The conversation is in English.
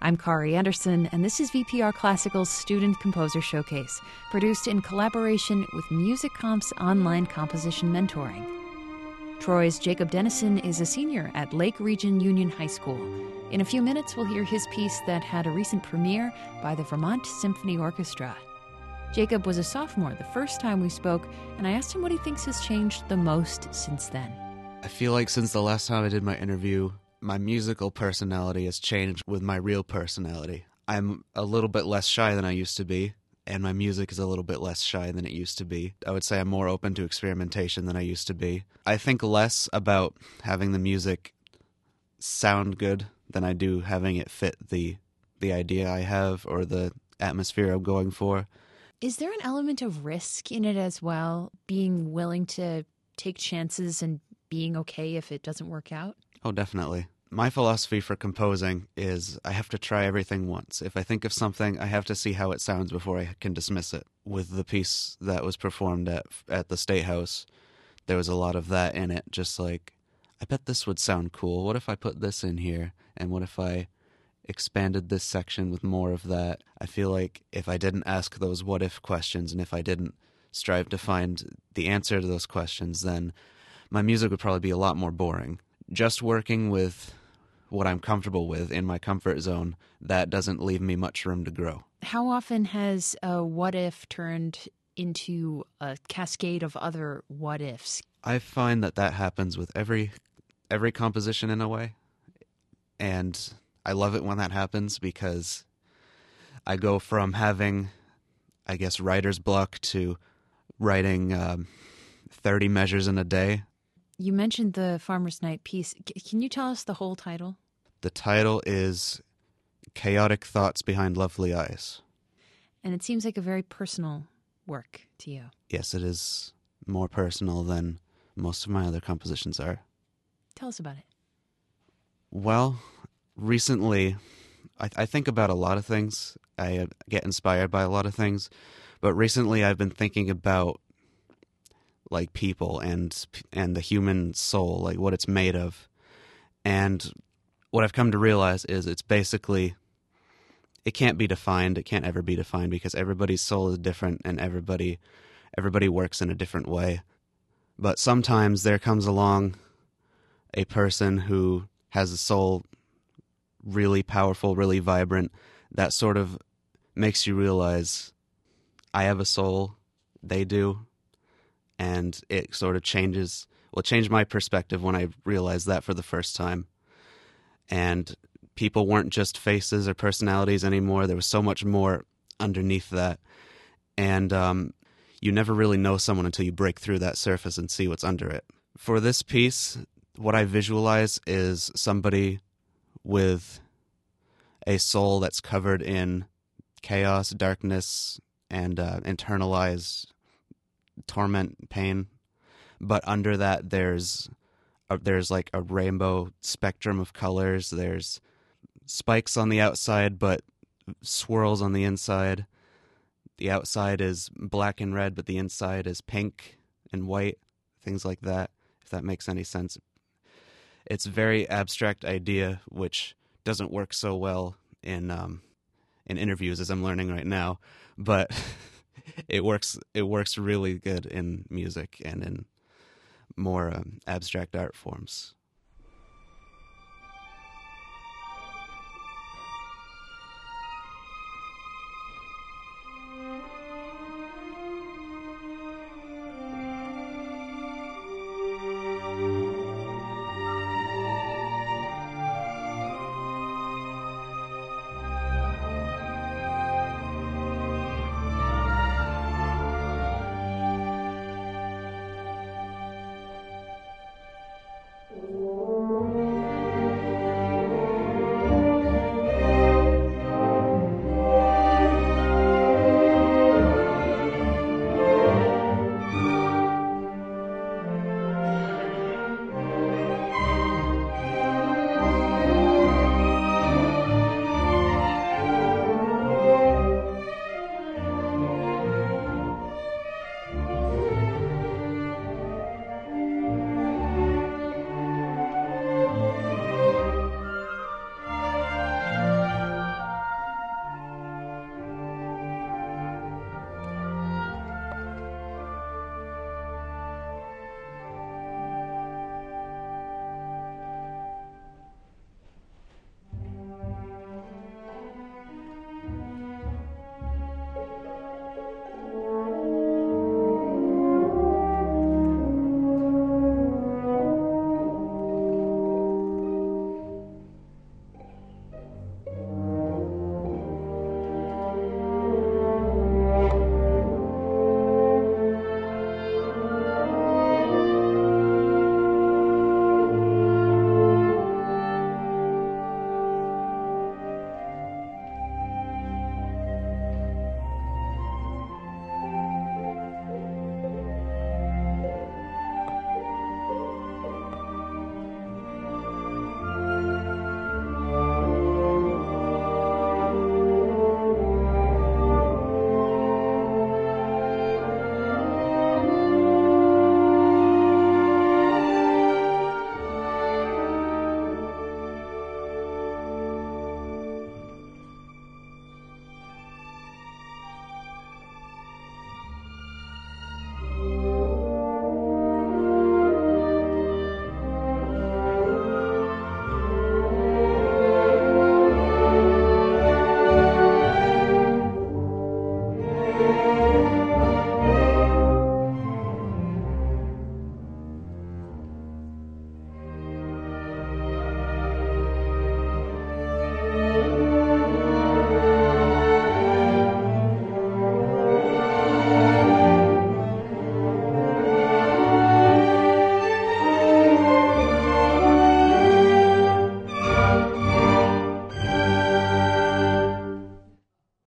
I'm Kari Anderson, and this is VPR Classical's Student Composer Showcase, produced in collaboration with MusicComp's online composition mentoring. Troy's Jacob Dennison is a senior at Lake Region Union High School. In a few minutes, we'll hear his piece that had a recent premiere by the Vermont Symphony Orchestra. Jacob was a sophomore the first time we spoke, and I asked him what he thinks has changed the most since then. I feel like since the last time I did my interview, my musical personality has changed with my real personality. I'm a little bit less shy than I used to be, and my music is a little bit less shy than it used to be. I would say I'm more open to experimentation than I used to be. I think less about having the music sound good than I do having it fit the idea I have or the atmosphere I'm going for. Is there an element of risk in it as well, being willing to take chances and being okay if it doesn't work out? Oh, definitely. My philosophy for composing is I have to try everything once. If I think of something, I have to see how it sounds before I can dismiss it. With the piece that was performed at the State House, there was a lot of that in it, just like, I bet this would sound cool. What if I put this in here? And what if I expanded this section with more of that? I feel like if I didn't ask those what-if questions and if I didn't strive to find the answer to those questions, then my music would probably be a lot more boring. Just working with what I'm comfortable with in my comfort zone, that doesn't leave me much room to grow. How often has a what-if turned into a cascade of other what-ifs? I find that happens with every composition in a way, and I love it when that happens because I go from having, I guess, writer's block to writing 30 measures in a day. You mentioned the Farmer's Night piece. Can you tell us the whole title? The title is Chaotic Thoughts Behind Lovely Eyes. And it seems like a very personal work to you. Yes, it is more personal than most of my other compositions are. Tell us about it. Well, recently, I think about a lot of things. I get inspired by a lot of things. But recently I've been thinking about like people and the human soul, like what it's made of. And what I've come to realize is it's basically, it can't be defined. It can't ever be defined because everybody's soul is different and everybody works in a different way. But sometimes there comes along a person who has a soul really powerful, really vibrant, that sort of makes you realize I have a soul, they do. And it sort of changed my perspective when I realized that for the first time. And people weren't just faces or personalities anymore. There was so much more underneath that. And you never really know someone until you break through that surface and see what's under it. For this piece, what I visualize is somebody with a soul that's covered in chaos, darkness, and internalized torment, pain, but under that there's like a rainbow spectrum of colors. There's spikes on the outside but swirls on the inside. The outside is black and red but the inside is pink and white, things like that, if that makes any sense. It's a very abstract idea which doesn't work so well in interviews as I'm learning right now, but it works really good in music and in more abstract art forms.